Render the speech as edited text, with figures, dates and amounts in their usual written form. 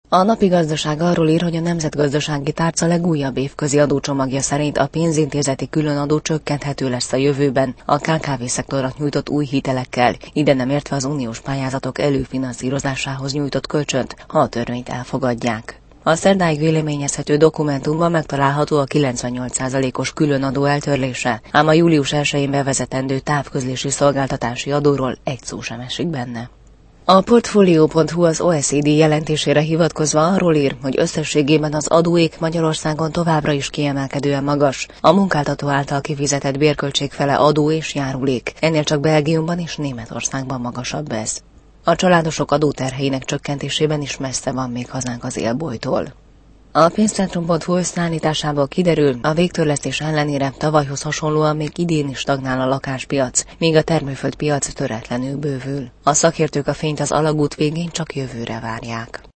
A napi gazdaság arról ír, hogy a Nemzetgazdasági Tárca legújabb évközi adócsomagja szerint a pénzintézeti különadó csökkenthető lesz a jövőben a KKV-szektornak nyújtott új hitelekkel, ide nem értve az uniós pályázatok előfinanszírozásához nyújtott kölcsönt, ha a törvényt elfogadják. A szerdáig véleményezhető dokumentumban megtalálható a 98%-os különadó eltörlése, ám a július 1-én bevezetendő távközlési szolgáltatási adóról egy szó sem esik benne. A Portfolio.hu az OECD jelentésére hivatkozva arról ír, hogy összességében az adóék Magyarországon továbbra is kiemelkedően magas. A munkáltató által kifizetett bérköltség fele adó és járulék, ennél csak Belgiumban és Németországban magasabb ez. A családosok adóterheinek csökkentésében is messze van még hazánk az élbolytól. A pénzcentrum.hu összeállításából kiderül, a végtörlesztés ellenére tavalyhoz hasonlóan még idén is stagnál a lakáspiac, míg a termőföldpiac töretlenül bővül. A szakértők a fényt az alagút végén csak jövőre várják.